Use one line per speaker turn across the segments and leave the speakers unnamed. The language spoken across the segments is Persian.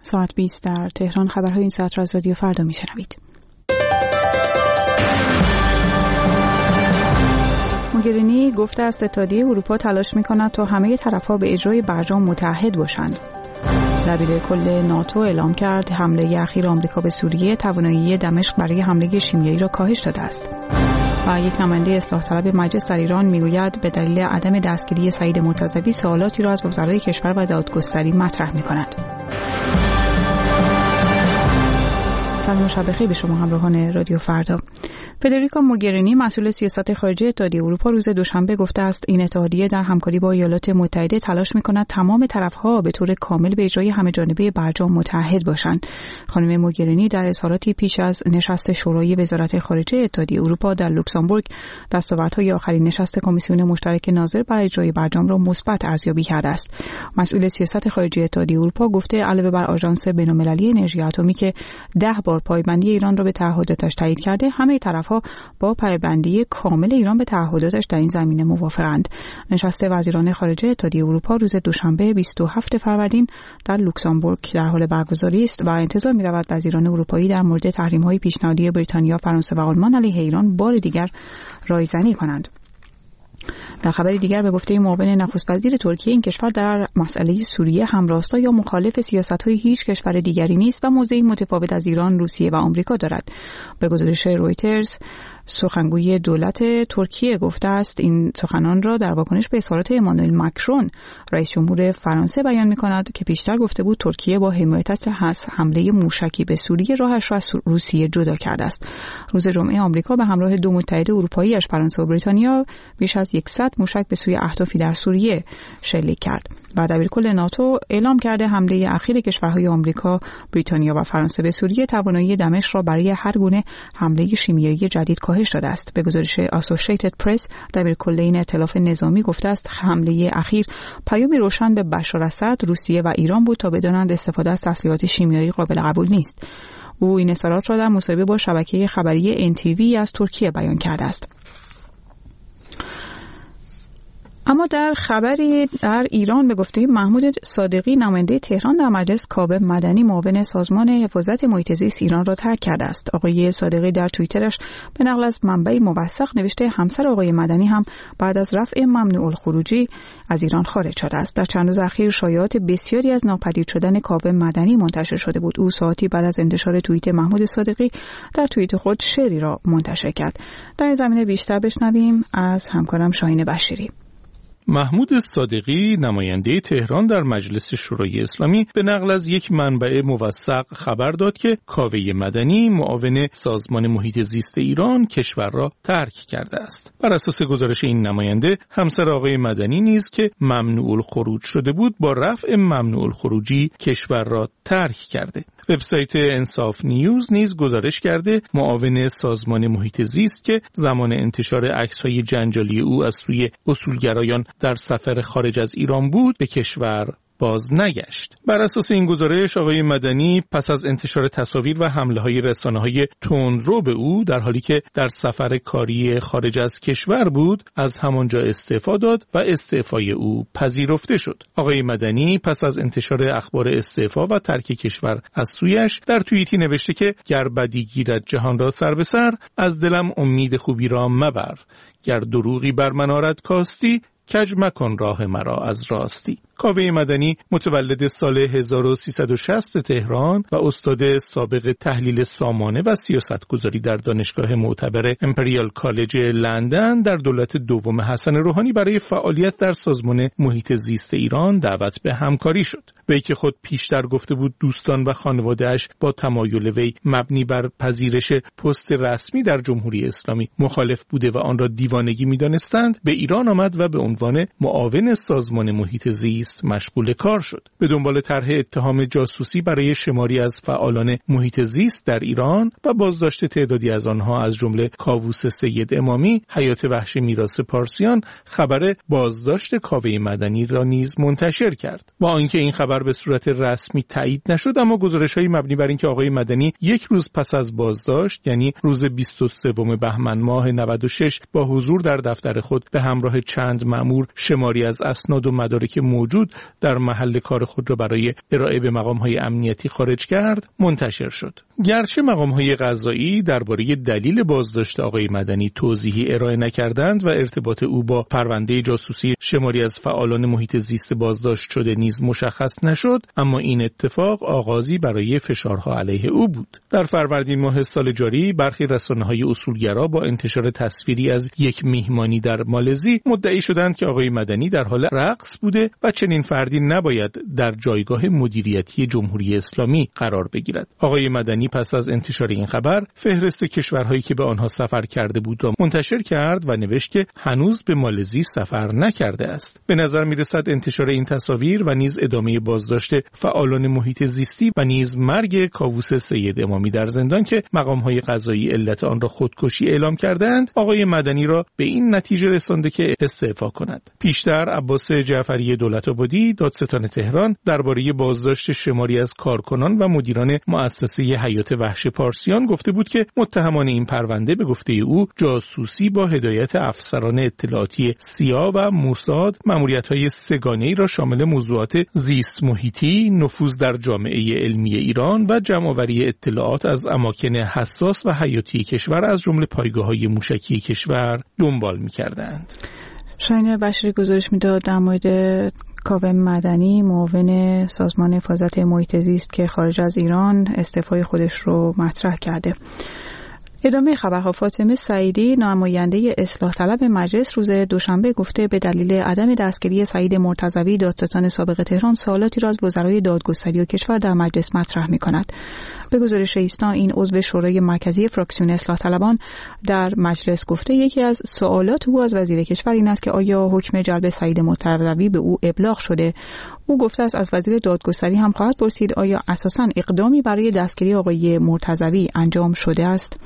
ساعت 20 در تهران. خبرهای این ساعت را از رادیو فردا میشنوید. موگرینی گفته است اتحادیه اروپا تلاش می‌کند تا همه طرف‌ها به اجرای برجام متحد باشند. دبیر کل ناتو اعلام کرد حمله اخیر آمریکا به سوریه توانایی دمشق برای حمله شیمیایی را کاهش داده است. و یک نماینده اصلاح طلب مجلس در ایران میگوید به دلیل عدم دستگیری سعید مرتضوی سوالاتی را از وزرای کشور و دادگستری مطرح می‌کند. سلام و شب بخیر به شما همراهان رادیو فردا. فدریکا موگرینی مسئول سیاست خارجی اتحادیه اروپا روز دوشنبه گفته است این اتحادیه در همکاری با ایالات متحده تلاش می‌کند تمام طرف‌ها به طور کامل به اجرای همه‌جانبه برجام متحد باشند. خانم موگرینی در اظهاراتی پیش از نشست شورای وزارت خارجه اتحادیه اروپا در لوکزامبورگ دستاوردهای آخرین نشست کمیسیون مشترک ناظر برای اجرای برجام را مثبت ارزیابی کرده است. مسئول سیاست خارجی اتحادیه اروپا گفته علاوه بر آژانس بین‌المللی انرژی اتمی که 10 بار پایبندی ایران را به تعهداتش تایید کرده، همه طرف‌ها با پایبندی کامل ایران به تعهداتش در این زمینه موافقند. نشست وزیران خارجه اتحادیه اروپا روز دوشنبه 27 فروردین در لوکزامبورگ در حال برگزاری است و انتظار می‌رود وزیران اروپایی در مورد تحریم‌های پیشنهادی بریتانیا، فرانسه و آلمان علیه ایران بار دیگر رایزنی کنند. در خبری دیگر به گفته معاون نخست وزیر ترکیه این کشور در مسئله سوریه همراستا یا مخالف سیاست‌های هیچ کشور دیگری نیست و موضعی متفاوت از ایران، روسیه و آمریکا دارد. به گزارش رویترز سخنگوی دولت ترکیه گفته است این سخنان را در واکنش به اظهارات امانوئل ماکرون رئیس جمهور فرانسه بیان می‌کند که پیشتر گفته بود ترکیه با حمایت از حمله موشکی به سوریه راهش را از روسیه جدا کرده است. روز جمعه آمریکا به همراه دو متحد اروپایی‌اش فرانسه و بریتانیا بیش از 100 موشک به سوی اهدافی در سوریه شلیک کرد. و دبیرکل ناتو اعلام کرده حمله اخیر کشورهای آمریکا، بریتانیا و فرانسه به سوریه توانایی دمشق را برای هر گونه حمله شیمیایی جدید کاهش داده است. به گزارش اسوسییتد پرس دبیرکل این ائتلاف نظامی گفته است حمله اخیر پیامی روشن به بشار اسد، روسیه و ایران بود تا بدانند استفاده از تسلیحات شیمیایی قابل قبول نیست. او این اظهارات را در مصاحبه با شبکه خبری NTV از ترکیه بیان کرده است. اما در خبری در ایران به گفته محمود صادقی نماینده تهران در مجلس کاوه مدنی معاون سازمان حفاظت محیط زیست ایران را ترک کرده است. آقای صادقی در توییترش به نقل از منبعی موثق نوشته همسر آقای مدنی هم بعد از رفع ممنوع الخروجی از ایران خارج شده است. در چند روز اخیر شایعات بسیاری از ناپدید شدن کاوه مدنی منتشر شده بود. او ساعتی بعد از انتشار توییت محمود صادقی در توییت خود شعری را منتشر کرد. در این زمینه بیشتر بشنویم از همکارم شاهین بشیری.
محمود صادقی نماینده تهران در مجلس شورای اسلامی به نقل از یک منبع موثق خبر داد که کاوه مدنی معاون سازمان محیط زیست ایران کشور را ترک کرده است. بر اساس گزارش این نماینده همسر آقای مدنی نیز که ممنوع الخروج شده بود با رفع ممنوع الخروجی کشور را ترک کرده. وبسایت انصاف نیوز نیز گزارش کرده معاون سازمان محیط زیست که زمان انتشار عکس‌های جنجالی او از سوی اصولگرایان در سفر خارج از ایران بود به کشور باز نگشت. بر اساس این گزارش آقای مدنی پس از انتشار تصاویر و حمله‌های رسانه‌های تندرو به او در حالی که در سفر کاری خارج از کشور بود از همانجا استعفا داد و استعفای او پذیرفته شد. آقای مدنی پس از انتشار اخبار استعفا و ترک کشور از سویش در توییتی نوشته که گر بدی گیرد جهان را سر به سر، از دلم امید خوبی را مبر، گر دروغی بر من آرد کاستی، کج مکن راه مرا از راستی. کاوه مدنی متولد سال 1360 تهران و استاد سابق تحلیل سامانه و سیاستگذاری در دانشگاه معتبر امپریال کالج لندن در دولت دوم حسن روحانی برای فعالیت در سازمان محیط زیست ایران دعوت به همکاری شد. وی که خود پیشتر گفته بود دوستان و خانواده‌اش با تمایل وی مبنی بر پذیرش پست رسمی در جمهوری اسلامی مخالف بوده و آن را دیوانگی می‌دانستند، به ایران آمد و به عنوان معاون سازمان محیط زیست مشغول کار شد. به دنبال طرح اتهام جاسوسی برای شماری از فعالان محیط زیست در ایران و بازداشت تعدادی از آنها از جمله کاووس سید امامی، حیات وحش میراث پارسیان، خبر بازداشت کاوه مدنی را نیز منتشر کرد. با آنکه این خبر به صورت رسمی تایید نشد، اما گزارش‌های مبنی بر اینکه آقای مدنی یک روز پس از بازداشت یعنی روز 23 بهمن ماه 96 با حضور در دفتر خود به همراه چند مأمور شماری از اسناد و مدارک موجود وجود در محل کار خود را برای ارائه به مقام‌های امنیتی خارج کرد منتشر شد. گرچه مقام‌های قضایی درباره دلیل بازداشت آقای مدنی توضیحی ارائه نکردند و ارتباط او با پرونده جاسوسی شماری از فعالان محیط زیست بازداشت شده نیز مشخص نشد، اما این اتفاق آغازی برای فشارها علیه او بود. در فروردین ماه سال جاری برخی رسانه‌های اصولگرا با انتشار تصویری از یک میهمانی در مالزی مدعی شدند که آقای مدنی در حال رقص بوده و چنین فردی نباید در جایگاه مدیریتی جمهوری اسلامی قرار بگیرد. آقای مدنی پس از انتشار این خبر فهرست کشورهایی که به آنها سفر کرده بود را منتشر کرد و نوشت که هنوز به مالزی سفر نکرده است. به نظر می‌رسد انتشار این تصاویر و نیز ادامه بازداشت فعالان محیط زیستی و نیز مرگ کاووس سید امامی در زندان که مقام‌های قضایی علت آن را خودکشی اعلام کردند، آقای مدنی را به این نتیجه رسانده که استعفا کند. پیشتر عباس جعفری دولت‌آبادی دادستان تهران درباره بازداشت شماری از کارکنان و مدیران مؤسسه حیات وحش پارسیان گفته بود که متهمان این پرونده به گفته او جاسوسی با هدایت افسران اطلاعاتی سیا و موساد مأموریت‌های سه‌گانه‌ای را شامل موضوعات زیست محیطی، نفوذ در جامعه علمی ایران و جمع‌آوری اطلاعات از اماکن حساس و حیاتی کشور از جمله پایگاه‌های موشکی کشور دنبال می‌کردند.
شاهین بشری گزارش میداد در مورد کاوه مدنی، معاون سازمان حفاظت محیط زیست که خارج از ایران استعفای خودش رو مطرح کرده. ادامه خبرها. فاطمه سعیدی نماینده اصلاح طلب مجلس روز دوشنبه گفته به دلیل عدم دستگیری سعید مرتضوی دادستان سابق تهران سوالاتی را از وزرای دادگستری و کشور در مجلس مطرح می‌کند. به گزارش ایسنا این عضو شورای مرکزی فراکسیون اصلاح طلبان در مجلس گفته یکی از سوالات او از وزیر کشور این است که آیا حکم جلب سعید مرتضوی به او ابلاغ شده. او گفته است از وزیر دادگستری هم خواهد پرسید آیا اساساً اقدامی برای دستگیری آقای مرتضوی انجام شده است.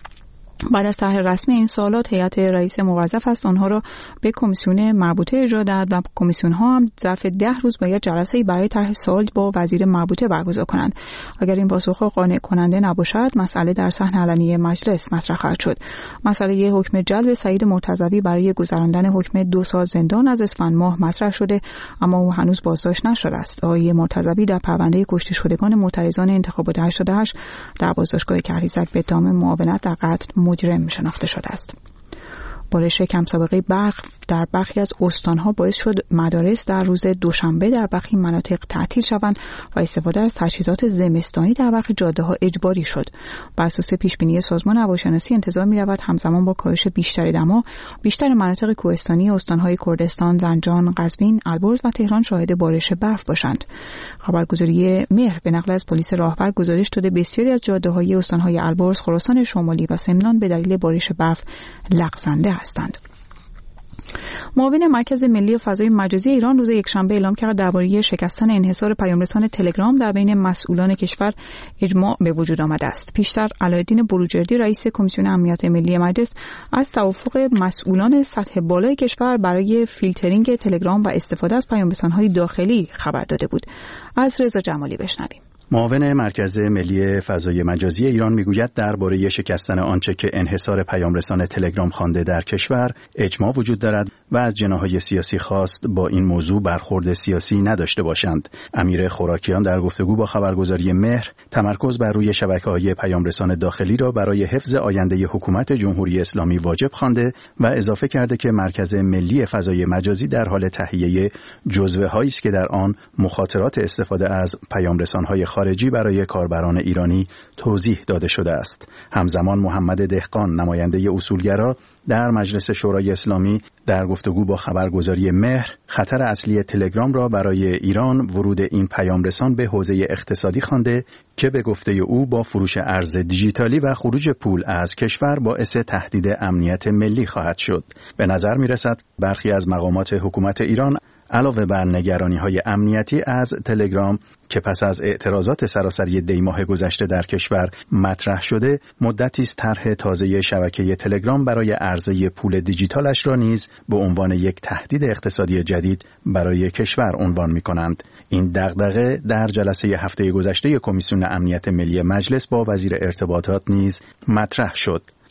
بعد از طرح رسمی این سوالات هیئت رئیس موظف است آنها را به کمیسیون مربوطه ارجاع دهد و کمیسیون ها هم ظرف 10 روز باید جلسه‌ای برای طرح سوال با وزیر مربوطه برگزار کنند. اگر این پاسخ قانع کننده نباشد مسئله در صحن علنی مجلس مطرح خواهد شد. مسئله حکم جلب سعید مرتضوی برای گذراندن حکم 2 سال زندان از اسفند ماه مطرح شده اما او هنوز بازداشت نشده است. آقای مرتضوی در پرونده کشته شدگان معترضان انتخابات 88 در بازداشتگاه کهریزک به اتهام معاونت در قتل مجرم شناخته شده است. بارش کم سابقه برق در برخی از استانها باعث شد مدارس در روز دوشنبه در برخی مناطق تعطیل شوند و استفاده از تجهیزات زمستانی در برخی جاده‌ها اجباری شد. بر اساس پیشبینی سازمان هواشناسی انتظار می‌رود همزمان با کاهش بیشتر دما بیشتر مناطق کوهستانی استان‌های کردستان، زنجان، قزوین، البرز و تهران شاهد بارش برف باشند. خبرگزاری مهر به نقل از پلیس راهبر گزارش داده بسیاری از جاده‌های استان‌های البرز، خراسان شمالی و سمنان به دلیل بارش برف لغزنده هستند. معاون مرکز ملی فضای مجازی ایران روز یکشنبه اعلام کرد درباره شکستن انحصار پیامرسان تلگرام در بین مسئولان کشور اجماع به وجود آمده است. پیشتر علاءالدین بروجردی رئیس کمیسیون امنیت ملی مجلس از توافق مسئولان سطح بالای کشور برای فیلترینگ تلگرام و استفاده از پیامرسان‌های داخلی خبر داده بود. از رضا جمالی بشنویم.
معاون مرکز ملی فضای مجازی ایران میگوید درباره شکستن آنچه که انحصار پیامرسان تلگرام خوانده در کشور اجماع وجود دارد و از جناح‌های سیاسی خواست با این موضوع برخورد سیاسی نداشته باشند. امیر خوراکیان در گفتگو با خبرگزاری مهر تمرکز بر روی شبکه‌های پیامرسان داخلی را برای حفظ آینده حکومت جمهوری اسلامی واجب خوانده و اضافه کرده که مرکز ملی فضای مجازی در حال تهیه جزوه‌هایی است که در آن مخاطرات استفاده از پیامرسان‌های خارجی برای کاربران ایرانی توضیح داده شده است. همزمان محمد دهقان نماینده اصولگرا در مجلس شورای اسلامی در گفتگو با خبرگزاری مهر خطر اصلی تلگرام را برای ایران ورود این پیامرسان به حوزه اقتصادی خوانده که به گفته او با فروش ارز دیجیتالی و خروج پول از کشور باعث تهدید امنیت ملی خواهد شد. به نظر می رسد برخی از مقامات حکومت ایران علاوه بر نگرانی‌های امنیتی از تلگرام که پس از اعتراضات سراسری دیماه گذشته در کشور مطرح شده، مدتی است طرح تازه شبکه تلگرام برای عرضه پول دیجیتالش را نیز به عنوان یک تهدید اقتصادی جدید برای کشور عنوان می‌کنند. این دغدغه در جلسه هفته گذشته کمیسیون امنیت ملی مجلس با وزیر ارتباطات نیز مطرح شد.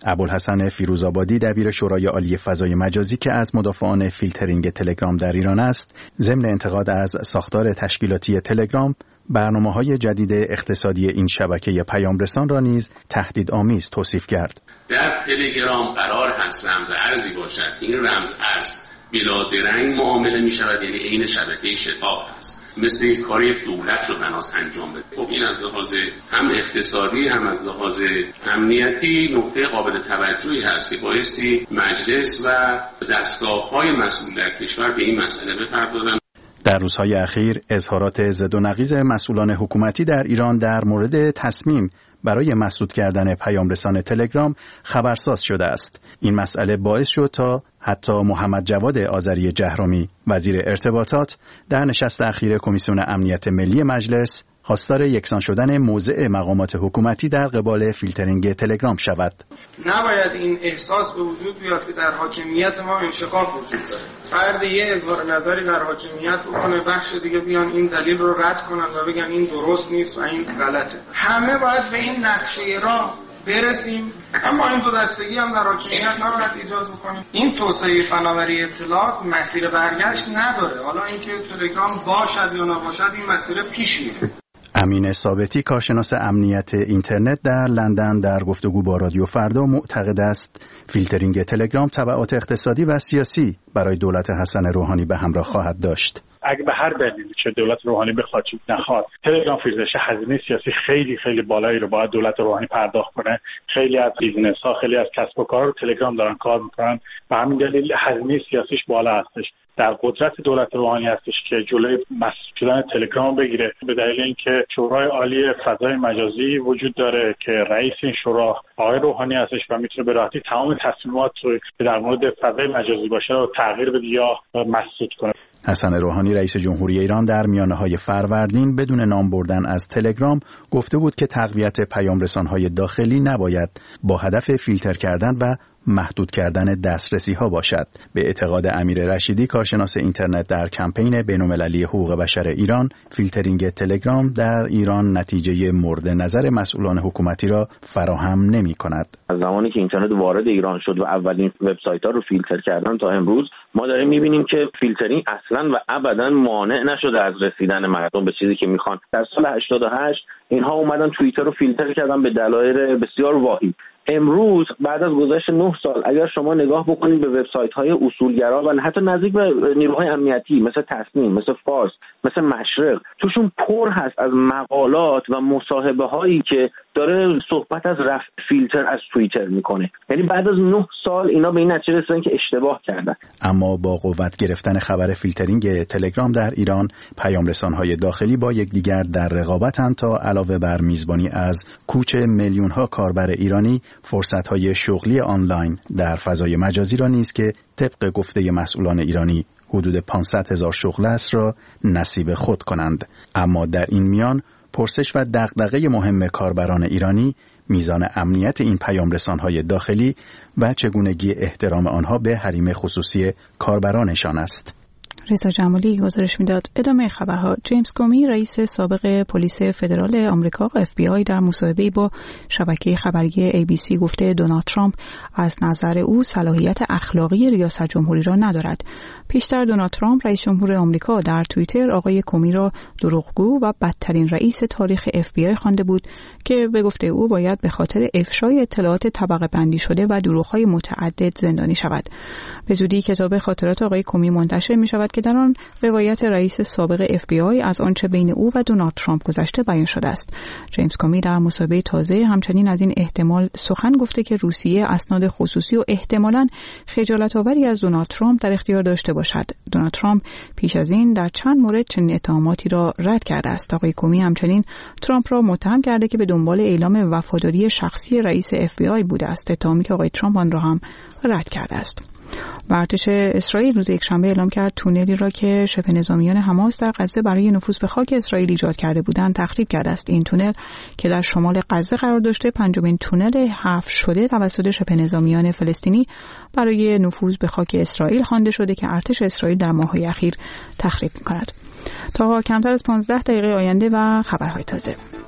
ابوالحسن فیروزآبادی دبیر شورای عالی فضای مجازی که از مدافعان فیلترینگ تلگرام در ایران است، ضمن انتقاد از ساختار تشکیلاتی تلگرام، برنامه‌های جدید اقتصادی این شبکه پیامرسان را نیز تهدیدآمیز توصیف کرد.
در تلگرام قرار هست رمز ارزی باشد. این رمز ارز بلا درنگ معامله می شود، یعنی عین شبکه شتاب هست، مثل یک کاری یک دولت رو بناس انجام بده. خب این از لحاظ هم اقتصادی هم از لحاظ امنیتی نقطه قابل توجهی هست که بایستی مجلس و دستگاه‌های مسئول در کشور به این مسئله بپردازند.
در روزهای اخیر اظهارات ضد و نقیض مسئولان حکومتی در ایران در مورد تصمیم برای مسدود کردن پیامرسان تلگرام خبرساز شده است. این مسئله باعث شد تا حتی محمد جواد آذری جهرمی، وزیر ارتباطات، در نشست اخیر کمیسیون امنیت ملی مجلس خواستار یکسان شدن موضع مقامات حکومتی در قبال فیلترینگ تلگرام شود.
نباید این احساس به وجود بیاد که در حاکمیت ما انشقاق وجود داره. فرد یه اظهار نظری در حاکمیت بکنه، بخش دیگه بیان این دلیل رو رد کنن و بگن این درست نیست و این غلطه. همه باید به این نقشه راه برسیم، اما این دو دستگی هم در حاکمیت نباید ایجاد بکنیم. این توسعه فناوری اطلاعات مسیر برگشت نداره. حالا اینکه تلگرام باشد یا نباشد، این مسیر پیش میره.
امین ثابتی، کارشناس امنیت اینترنت در لندن، در گفتگو با رادیو فردا معتقد است فیلترینگ تلگرام تبعات اقتصادی و سیاسی برای دولت حسن روحانی به همراه خواهد داشت.
اگه به هر دلیلی که دولت روحانی بخواد چیز نخواد، تلگرام فیلترش هزینه سیاسی خیلی خیلی بالایی رو باید دولت روحانی پرداخت کنه. خیلی از بیزنس‌ها، خیلی از کسب و کارها رو تلگرام دارن کار میکنن و همین دلیل هزینه سیاسیش بالا هستش. در قدرت دولت روحانی هستش که جلوی مسدود شدن تلگرام بگیره، به دلیل اینکه شورای عالی فضای مجازی وجود داره که رئیس این شورا آقای روحانی هستش و میتونه به راحتی تمام تصمیمات رو که در مورد فضای مجازی باشه رو تغییر بده یا مسدود کنه.
حسن روحانی رئیس جمهوری ایران در میانه‌های فروردین بدون نام بردن از تلگرام گفته بود که تقویت پیامرسان‌های داخلی نباید با هدف فیلتر کردن و محدود کردن دسترسی‌ها باشد. به اعتقاد امیر رشیدی، کارشناس اینترنت در کمپین بین‌المللی حقوق بشر ایران، فیلترینگ تلگرام در ایران نتیجه مورد نظر مسئولان حکومتی را فراهم نمی‌کند.
از زمانی که اینترنت وارد ایران شد و اولین وبسایت‌ها رو فیلتر کردن تا امروز، ما داریم می‌بینیم که فیلترینگ اصلاً و ابداً مانع نشده از رسیدن مردم به چیزی که می‌خوان. در سال 88 اینها اومدن توییتر رو فیلتر کردن به دلایل بسیار واهی. امروز بعد از گذشت 9 سال اگر شما نگاه بکنید به وبسایت‌های اصولگرا و حتی نزدیک به نیروهای امنیتی مثل تصمیم، مثل فارس، مثل مشرق، توشون پر هست از مقالات و مصاحبه‌هایی که داره صحبت از رفع فیلتر از توییتر میکنه. یعنی بعد از 9 سال اینا به این نتیجه رسیدن که اشتباه کردن.
اما با قوت گرفتن خبر فیلترینگ تلگرام در ایران، پیامرسان‌های داخلی با یکدیگر در رقابتند تا علاوه بر میزبانی از کوچ میلیون‌ها کاربر ایرانی، فرصت‌های شغلی آنلاین در فضای مجازی را نیز که طبق گفته مسئولان ایرانی حدود 500,000 شغل است را نصیب خود کنند. اما در این میان پرسش و دغدغه مهم کاربران ایرانی میزان امنیت این پیامرسان‌های داخلی و چگونگی احترام آنها به حریم خصوصی کاربرانشان است.
رضا جمالی گزارش میداد. ادامه خبرها. جیمز کومی، رئیس سابق پلیس فدرال آمریکا FBI، در مصاحبه‌ای با شبکه خبری ABC گفته دونالد ترامپ از نظر او صلاحیت اخلاقی ریاست جمهوری را ندارد. پیشتر دونالد ترامپ رئیس جمهور آمریکا در توییتر آقای کومی را دروغگو و بدترین رئیس تاریخ FBI خوانده بود که به گفته او باید به خاطر افشای اطلاعات طبقه بندی شده و دروغ‌های متعدد زندانی شود. به زودی کتاب خاطرات آقای کومی منتشر می شود که در آن روایت رئیس سابق FBI از آنچه بین او و دونالد ترامپ گذشته بیان شده است. جیمز کومی در مصاحبه تازه همچنین از این احتمال سخن گفته که روسیه اسناد خصوصی و احتمالاً خجالت‌آوری از دونالد ترامپ در اختیار داشته باشد. دونالد ترامپ پیش از این در چند مورد چنین اتهاماتی را رد کرده است. آقای کومی همچنین ترامپ را متهم کرده که به دنبال اعلام وفاداری شخصی رئیس FBI بوده است، اتهامی که آقای ترامپ آن را هم رد کرده است. ارتش اسرائیل روز یکشنبه اعلام کرد تونلی را که شبه نظامیان حماس در غزه برای نفوذ به خاک اسرائیل ایجاد کرده بودند تخریب کرده است. این تونل که در شمال غزه قرار داشته پنجمین تونل حفر شده توسط شبه نظامیان فلسطینی برای نفوذ به خاک اسرائیل خوانده شده که ارتش اسرائیل در ماه‌های اخیر تخریب می‌کند. تا کمتر از 15 دقیقه آینده و خبرهای تازه.